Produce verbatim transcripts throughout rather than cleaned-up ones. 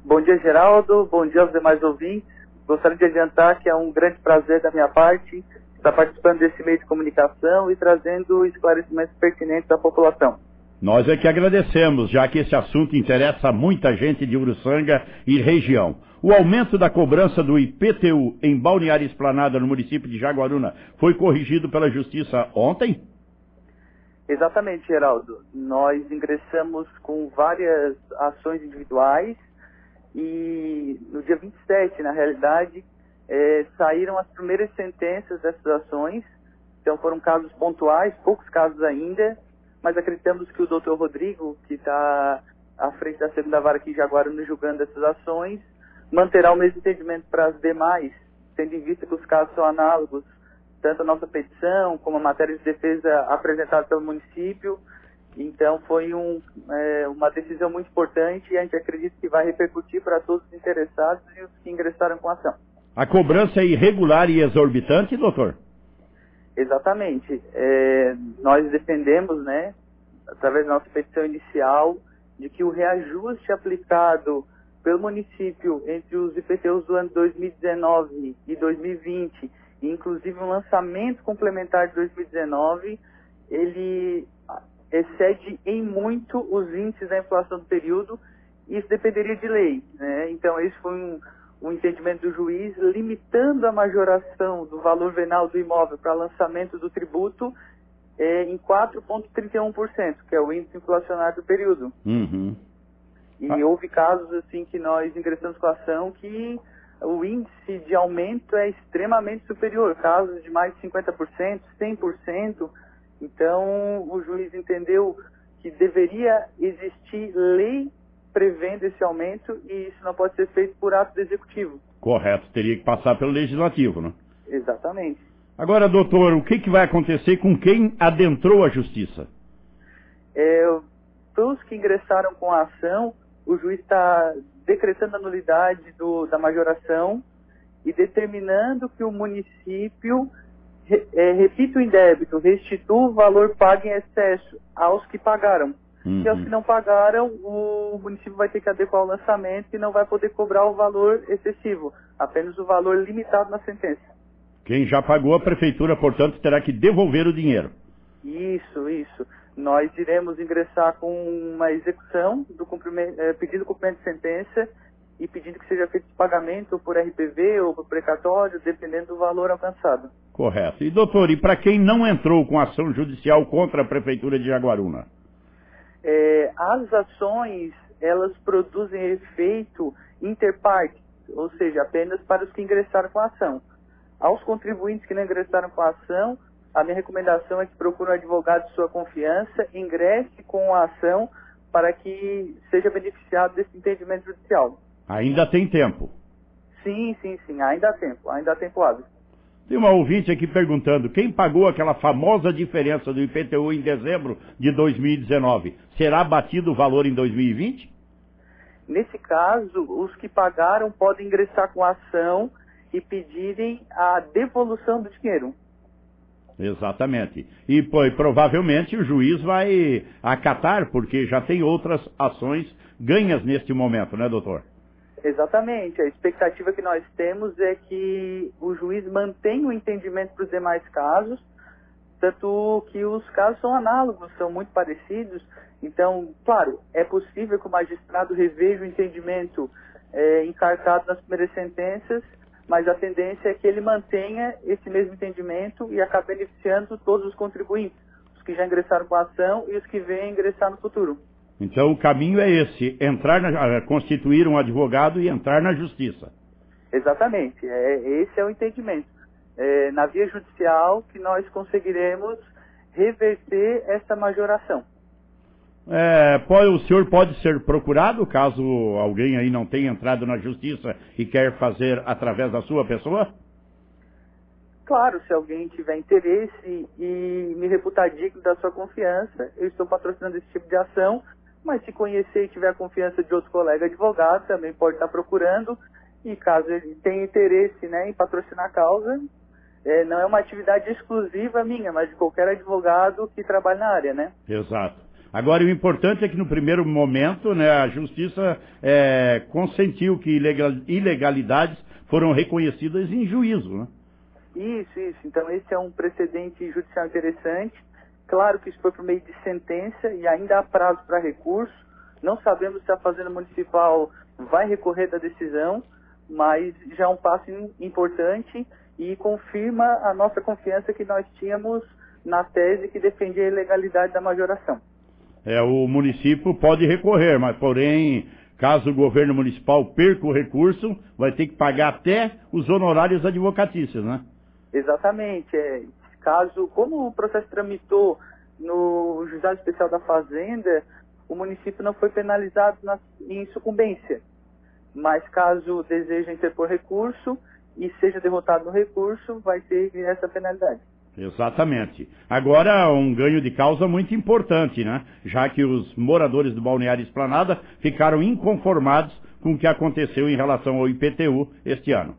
Bom dia, Geraldo. Bom dia aos demais ouvintes. Gostaria de adiantar que é um grande prazer da minha parte estar participando desse meio de comunicação e trazendo esclarecimentos pertinentes à população. Nós é que agradecemos, já que esse assunto interessa a muita gente de Uruçanga e região. O aumento da cobrança do I P T U em Balneário Esplanada, no município de Jaguaruna, foi corrigido pela Justiça ontem? Exatamente, Geraldo. Nós ingressamos com várias ações individuais e no dia vinte e sete, na realidade, é, saíram as primeiras sentenças dessas ações. Então foram casos pontuais, poucos casos ainda, mas acreditamos que o doutor Rodrigo, que está à frente da segunda vara aqui em Jaguaruna julgando essas ações, manterá o mesmo entendimento para as demais, tendo em vista que os casos são análogos, tanto a nossa petição como a matéria de defesa apresentada pelo município. Então foi um, é, uma decisão muito importante e a gente acredita que vai repercutir para todos os interessados e os que ingressaram com a ação. A cobrança é irregular e exorbitante, doutor? Exatamente. É, nós defendemos, né, através da nossa petição inicial, de que o reajuste aplicado pelo município entre os I P T Us do ano dois mil e dezenove e dois mil e vinte, e inclusive um lançamento complementar de dois mil e dezenove, ele excede em muito os índices da inflação do período, e isso dependeria de lei, né? Então esse foi um, um entendimento do juiz, limitando a majoração do valor venal do imóvel para lançamento do tributo é, em quatro vírgula trinta e um por cento, que é o índice inflacionário do período. Uhum. E ah. houve casos assim que nós ingressamos com a ação que o índice de aumento é extremamente superior, casos de mais de cinquenta por cento, cem por cento. Então o juiz entendeu que deveria existir lei prevendo esse aumento e isso não pode ser feito por ato do executivo. Correto, teria que passar pelo legislativo, né? Exatamente. Agora, doutor, o que, que vai acontecer com quem adentrou a justiça? É, todos que ingressaram com a ação, o juiz está decretando a nulidade do, da majoração e determinando que o município re, é, repita o indébito, restitua o valor pago em excesso aos que pagaram. Uhum. E aos que não pagaram, o município vai ter que adequar o lançamento e não vai poder cobrar o valor excessivo, apenas o valor limitado na sentença. Quem já pagou, a prefeitura, portanto, terá que devolver o dinheiro. Isso, isso. Nós iremos ingressar com uma execução do cumprimento, é, pedindo cumprimento de sentença e pedindo que seja feito pagamento por R P V ou por precatório, dependendo do valor alcançado. Correto. E, doutor, e para quem não entrou com ação judicial contra a prefeitura de Jaguaruna? É, as ações, elas produzem efeito interpartes, ou seja, apenas para os que ingressaram com a ação. Aos contribuintes que não ingressaram com a ação, a minha recomendação é que procure um advogado de sua confiança, ingresse com a ação para que seja beneficiado desse entendimento judicial. Ainda tem tempo? Sim, sim, sim, ainda há tempo, ainda há tempo hábil. Tem uma ouvinte aqui perguntando, quem pagou aquela famosa diferença do I P T U em dezembro de dois mil e dezenove, será batido o valor em dois mil e vinte? Nesse caso, os que pagaram podem ingressar com a ação e pedirem a devolução do dinheiro. Exatamente. E pô, provavelmente o juiz vai acatar, porque já tem outras ações ganhas neste momento, né, doutor? Exatamente. A expectativa que nós temos é que o juiz mantenha o entendimento para os demais casos, tanto que os casos são análogos, são muito parecidos. Então, claro, é possível que o magistrado reveja o entendimento é, encartado nas primeiras sentenças, mas a tendência é que ele mantenha esse mesmo entendimento e acabe beneficiando todos os contribuintes, os que já ingressaram com a ação e os que vêm ingressar no futuro. Então o caminho é esse, entrar na, constituir um advogado e entrar na justiça. Exatamente, é, esse é o entendimento. É, na via judicial que nós conseguiremos reverter essa majoração. É, pode, o senhor pode ser procurado caso alguém aí não tenha entrado na justiça e quer fazer através da sua pessoa? Claro, se alguém tiver interesse e me reputar digno da sua confiança, eu estou patrocinando esse tipo de ação, mas se conhecer e tiver a confiança de outro colega advogado, também pode estar procurando, e caso ele tenha interesse, né, em patrocinar a causa, é, não é uma atividade exclusiva minha, mas de qualquer advogado que trabalhe na área, né? Exato. Agora, o importante é que no primeiro momento, né, a Justiça é, consentiu que ilegal, ilegalidades foram reconhecidas em juízo, né? Isso, isso. Então esse é um precedente judicial interessante. Claro que isso foi por meio de sentença e ainda há prazo para recurso. Não sabemos se a Fazenda Municipal vai recorrer da decisão, mas já é um passo importante e confirma a nossa confiança que nós tínhamos na tese que defendia a ilegalidade da majoração. É, o município pode recorrer, mas porém, caso o governo municipal perca o recurso, vai ter que pagar até os honorários advocatícios, né? Exatamente. É, caso, como o processo tramitou no Juizado Especial da Fazenda, o município não foi penalizado na, em sucumbência. Mas caso deseje interpor recurso e seja derrotado no recurso, vai ter essa penalidade. Exatamente. Agora, um ganho de causa muito importante, né? Já que os moradores do Balneário Esplanada ficaram inconformados com o que aconteceu em relação ao I P T U este ano.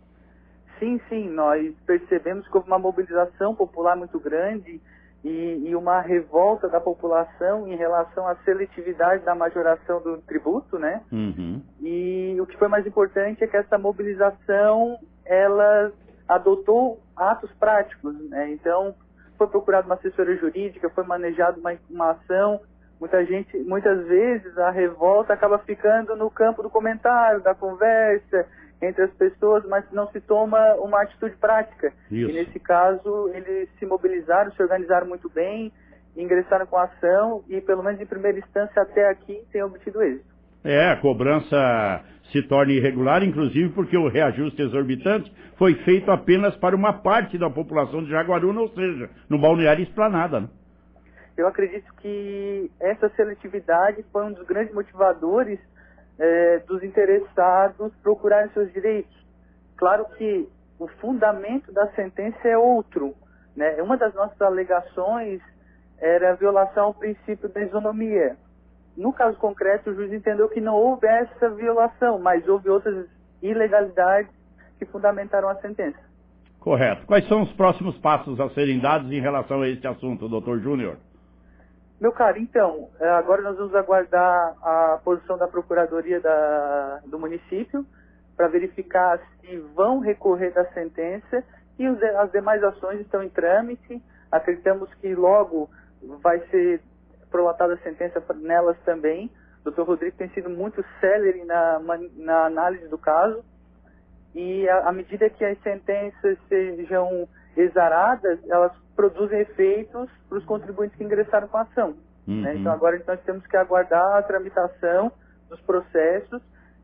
Sim, sim, nós percebemos que houve uma mobilização popular muito grande e, e uma revolta da população em relação à seletividade da majoração do tributo, né? Uhum. E o que foi mais importante é que essa mobilização, ela adotou atos práticos, né? Então, foi procurada uma assessoria jurídica, foi manejada uma, uma ação. Muita gente, muitas vezes a revolta acaba ficando no campo do comentário, da conversa entre as pessoas, mas não se toma uma atitude prática. Isso. E nesse caso, eles se mobilizaram, se organizaram muito bem, ingressaram com a ação e, pelo menos em primeira instância, até aqui, têm obtido êxito. É, a cobrança se torna irregular, inclusive porque o reajuste exorbitante foi feito apenas para uma parte da população de Jaguaruna, ou seja, no Balneário Esplanada, né? Eu acredito que essa seletividade foi um dos grandes motivadores é, dos interessados procurarem seus direitos. Claro que o fundamento da sentença é outro, né? Uma das nossas alegações era a violação ao princípio da isonomia. No caso concreto, o juiz entendeu que não houve essa violação, mas houve outras ilegalidades que fundamentaram a sentença. Correto. Quais são os próximos passos a serem dados em relação a este assunto, doutor Júnior? Meu caro, então, agora nós vamos aguardar a posição da Procuradoria da, do município para verificar se vão recorrer da sentença e os, as demais ações estão em trâmite. Acreditamos que logo vai ser prolatada a sentença nelas também. O doutor Rodrigo tem sido muito célere na, na análise do caso e à medida que as sentenças sejam exaradas, elas produzem efeitos para os contribuintes que ingressaram com a ação. Uhum. Né? Então agora nós temos que aguardar a tramitação dos processos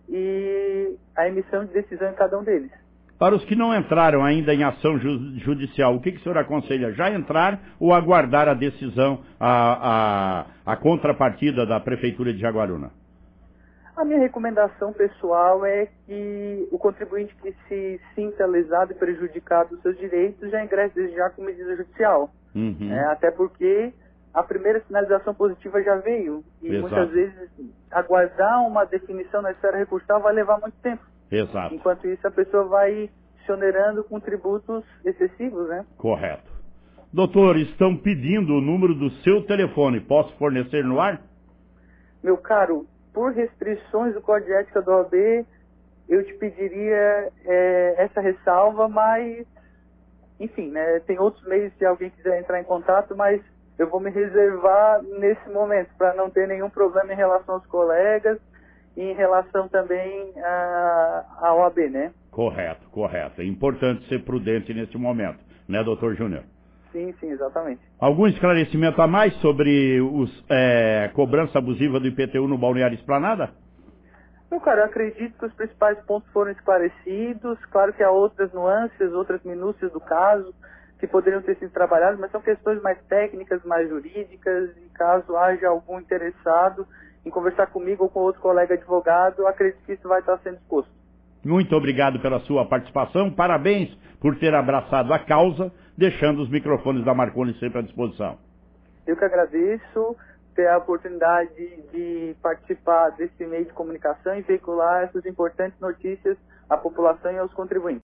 e a emissão de decisão em cada um deles. Para os que não entraram ainda em ação ju judicial, o que, que o senhor aconselha? Já entrar ou aguardar a decisão, a, a, a contrapartida da Prefeitura de Jaguaruna? A minha recomendação pessoal é que o contribuinte que se sinta lesado e prejudicado dos seus direitos já ingresse desde já com medida judicial. Uhum. É, até porque a primeira sinalização positiva já veio. E Exato. Muitas vezes aguardar uma definição na esfera recursal vai levar muito tempo. Exato. Enquanto isso, a pessoa vai se onerando com tributos excessivos, né? Correto. Doutor, estão pedindo o número do seu telefone. Posso fornecer no ar? Meu caro, por restrições do Código de Ética da O A B, eu te pediria é, essa ressalva, mas, enfim, né, tem outros meios se alguém quiser entrar em contato, mas eu vou me reservar nesse momento, para não ter nenhum problema em relação aos colegas e em relação também à O A B, né? Correto, correto. É importante ser prudente nesse momento, né, doutor Júnior? Sim, sim, exatamente. Algum esclarecimento a mais sobre os, é, cobrança abusiva do I P T U no Balneário Esplanada? Meu cara, eu acredito que os principais pontos foram esclarecidos. Claro que há outras nuances, outras minúcias do caso que poderiam ter sido trabalhadas, mas são questões mais técnicas, mais jurídicas. E caso haja algum interessado em conversar comigo ou com outro colega advogado, eu acredito que isso vai estar sendo exposto. Muito obrigado pela sua participação. Parabéns por ter abraçado a causa, deixando os microfones da Marconi sempre à disposição. Eu que agradeço ter a oportunidade de participar desse meio de comunicação e veicular essas importantes notícias à população e aos contribuintes.